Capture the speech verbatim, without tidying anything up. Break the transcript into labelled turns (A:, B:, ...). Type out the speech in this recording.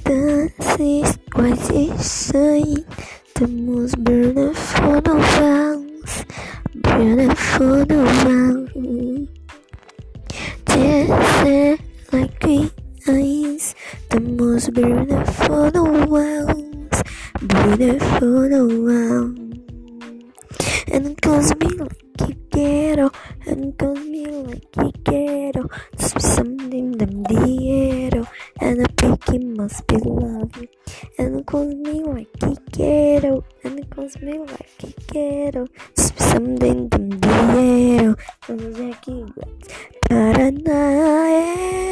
A: This is what is saying. The most beautiful of ones, beautiful of ones. Just say like green eyes, the most beautiful of ones, beautiful of ones. And it calls me like you quiero, and it calls me like you quiero. Must be something them diero, and a picky must be love. And it calls me like you quiero, and it calls me like you quiero. Must be something them diero, and Jackie Wets para nada.